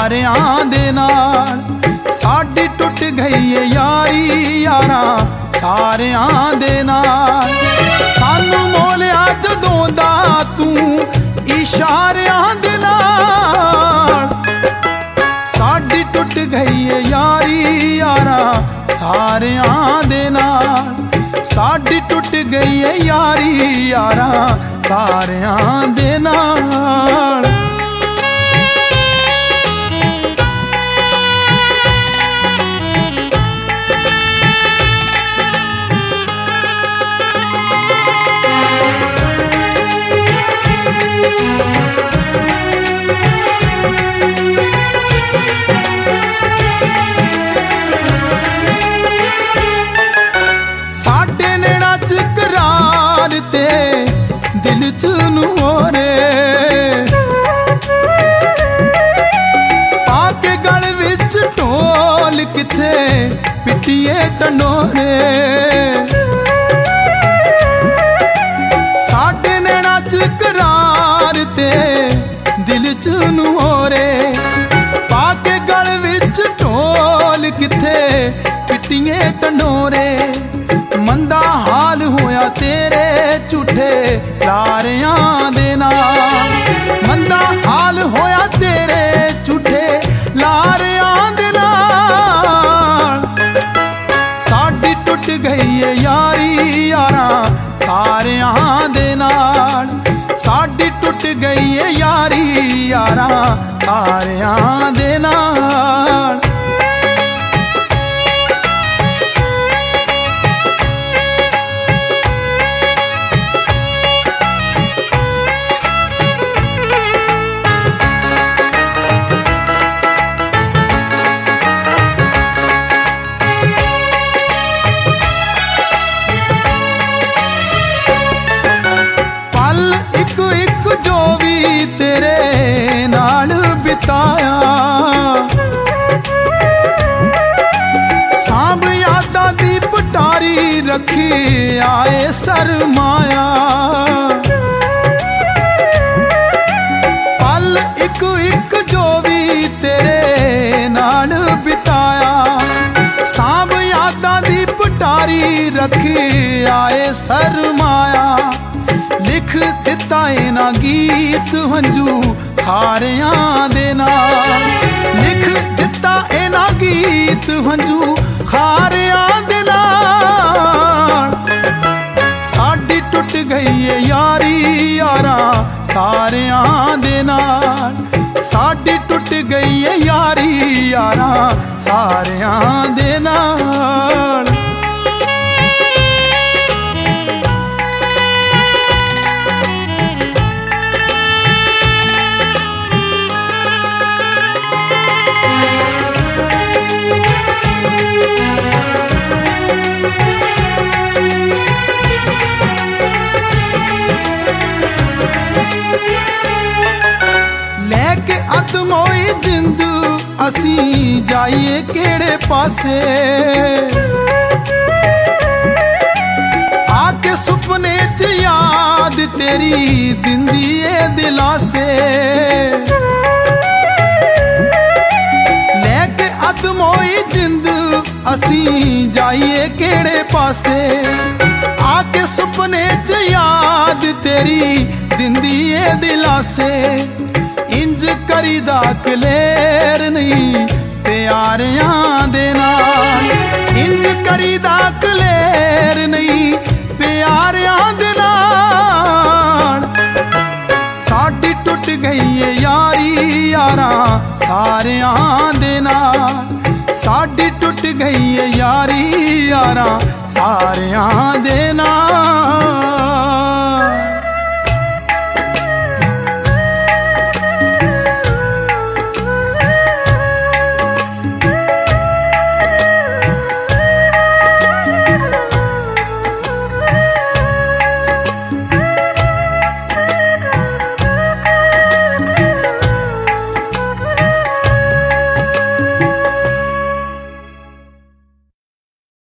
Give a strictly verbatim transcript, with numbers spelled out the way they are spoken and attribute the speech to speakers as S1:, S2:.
S1: सारियां दे नाल। साडी टुट गई है यारी यारा सारियां दे नाल। सानू मोलिया जदों दा तू इशारियां दे नाल। साडी टुट गई है यारी यारा सारियां दे नाल। साडी टुट गई है यारी यारा सारियां दे नाल। साडे नैना च करार ते दिल च नूरे पाके गल विच ढोल किथे पिटिए टंडोरे। साडे नैना च करार ते दिल च नूरे पाके गल विच ढोल किथे पिटिए टंडोरे। मंदा हाल होया तेरे झूठे लारियां दे नाल। मंदा हाल होया तेरे झूठे लारियां दे नाल। साडी टुट गई है यारी यारा सारियां दे नाल। साडी टुट गई है यारी यारा सारियां दे नाल। सांभ यादा दी पटारी रखी आए सरमाया। पल एक एक जो भी तेरे नाल बिताया। सांभ यादा दी पटारी रखी आए सरमाया। लिख दिता इना गीत हंजू खारियां दे नाल। लिख दिता इना गीत हंजू खारियां दे नाल। साडी टुट गई है यारी यारा सारियां दे नाल। साडी टुट गई है यारी यारा सारियां दे नाल। लैके अदमोई जिंद असी जाइए केड़े पासे। आके सुपने च याद तेरी दिंदी ए दिलासे। लैके अदमोई जिंद असी जाइए केड़े पासे। आके सुपने च याद तेरी दिंदी ए दिलासे। इंज करीदा कलेर नहीं प्यारियां दे नाल। इंज करीदा कलेर नहीं प्यारियां दे नाल। साडी टुट गई है यारी यारा सारियां दे नाल। साडी टुट गई है यारी यारा सारियां दे नाल।